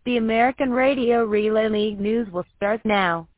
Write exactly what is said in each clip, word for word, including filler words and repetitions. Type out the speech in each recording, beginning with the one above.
The American Radio Relay League news will start now.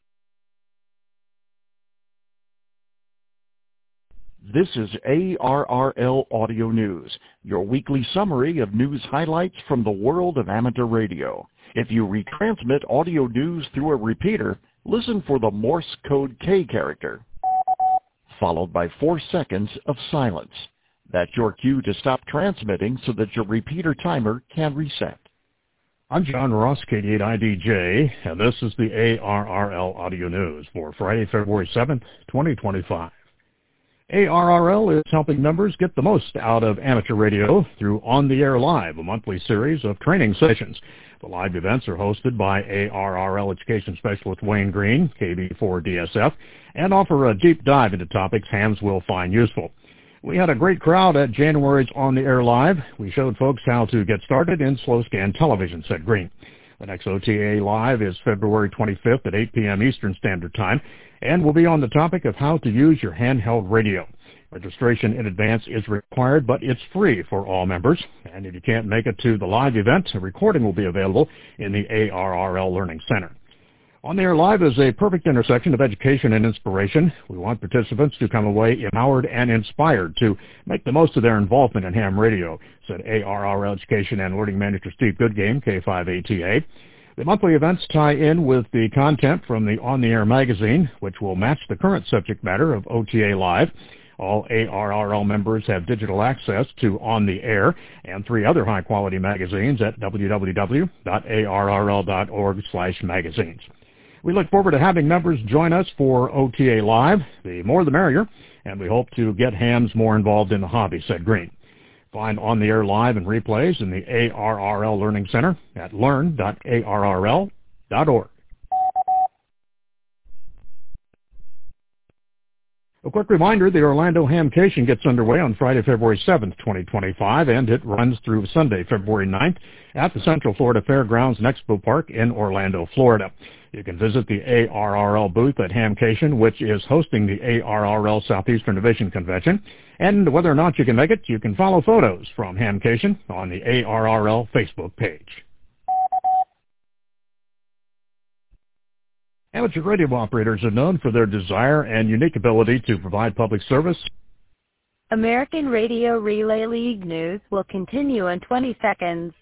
This is A R R L Audio News, your weekly summary of news highlights from the world of amateur radio. If you retransmit audio news through a repeater, listen for the Morse code K character, followed by four seconds of silence. That's your cue to stop transmitting so that your repeater timer can reset. I'm John Ross, K eighty-eight I D J, and this is the A R R L Audio News for Friday, February seventh, twenty twenty-five. A R R L is helping members get the most out of amateur radio through On the Air Live, a monthly series of training sessions. The live events are hosted by A R R L Education Specialist Wayne Green, K B four D S F, and offer a deep dive into topics hams will find useful. We had a great crowd at January's On the Air Live. We showed folks how to get started in slow-scan television, said Green. The next O T A Live is February twenty-fifth at eight p.m. Eastern Standard Time, and will be on the topic of how to use your handheld radio. Registration in advance is required, but it's free for all members. And if you can't make it to the live event, a recording will be available in the A R R L Learning Center. On the Air Live is a perfect intersection of education and inspiration. We want participants to come away empowered and inspired to make the most of their involvement in ham radio, said A R R L Education and Learning Manager Steve Goodgame, K five A T A. The monthly events tie in with the content from the On the Air magazine, which will match the current subject matter of O T A Live. All A R R L members have digital access to On the Air and three other high-quality magazines at w w w dot a r r l dot org slash magazines. We look forward to having members join us for O T A Live. The more the merrier, and we hope to get hams more involved in the hobby, said Green. Find On the Air Live and replays in the A R R L Learning Center at learn dot a r r l dot org. A quick reminder, the Orlando Hamcation gets underway on Friday, February seventh, twenty twenty-five, and it runs through Sunday, February ninth at the Central Florida Fairgrounds and Expo Park in Orlando, Florida. You can visit the A R R L booth at Hamcation, which is hosting the A R R L Southeastern Division Convention. And whether or not you can make it, you can follow photos from Hamcation on the A R R L Facebook page. Amateur radio operators are known for their desire and unique ability to provide public service. American Radio Relay League news will continue in twenty seconds.